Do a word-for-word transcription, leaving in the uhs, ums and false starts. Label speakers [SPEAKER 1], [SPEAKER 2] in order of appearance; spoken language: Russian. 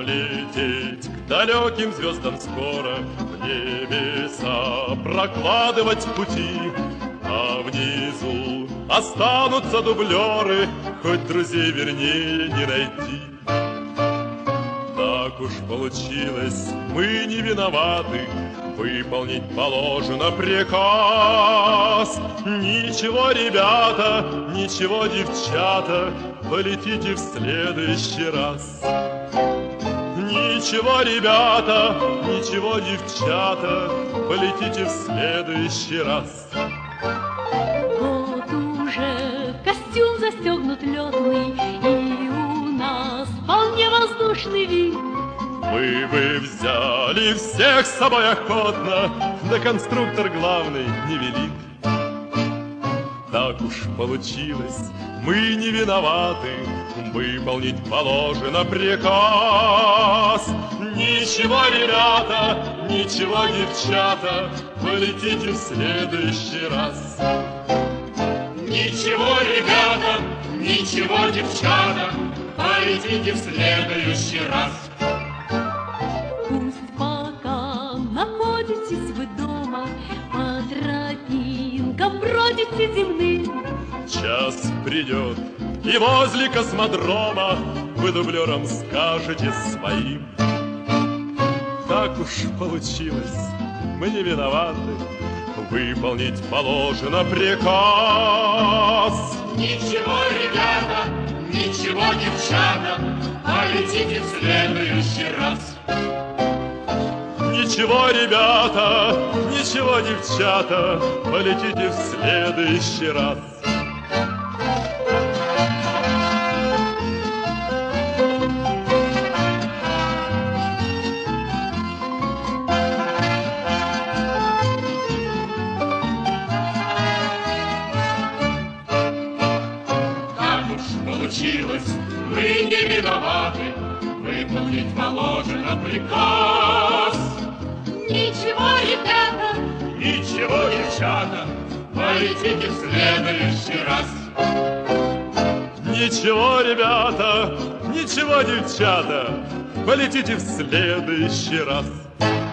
[SPEAKER 1] лететь к далеким звездам скоро, в небеса прокладывать пути, а внизу останутся дублеры, хоть друзей вернее не найти. Так уж получилось, мы не виноваты, выполнить положено приказ. Ничего, ребята, ничего, девчата, полетите в следующий раз. Ничего, ребята, ничего, девчата, полетите в следующий раз.
[SPEAKER 2] Вот уже костюм застегнут летный, и у нас вполне воздушный вид.
[SPEAKER 1] Мы бы взяли всех с собой охотно, да конструктор главный не велит. Так уж получилось, мы не виноваты, выполнить положено приказ. Ничего, ребята, ничего, девчата, полетите в следующий раз.
[SPEAKER 3] Ничего, ребята, ничего, девчата, полетите в следующий раз.
[SPEAKER 2] Пусть пока находитесь вы дома, по тропинкам бродите земным,
[SPEAKER 1] час придет, и возле космодрома вы дублерам скажете своим. Так уж получилось, мы не виноваты, выполнить положено приказ.
[SPEAKER 3] Ничего, ребята, ничего, девчата, полетите в следующий раз.
[SPEAKER 1] Ничего, ребята, ничего, девчата, полетите в следующий раз.
[SPEAKER 3] Мы не виноваты, выполнить положено приказ.
[SPEAKER 2] Ничего, ребята,
[SPEAKER 3] ничего, девчата, полетите в следующий раз.
[SPEAKER 1] Ничего, ребята, ничего, девчата, полетите в следующий раз.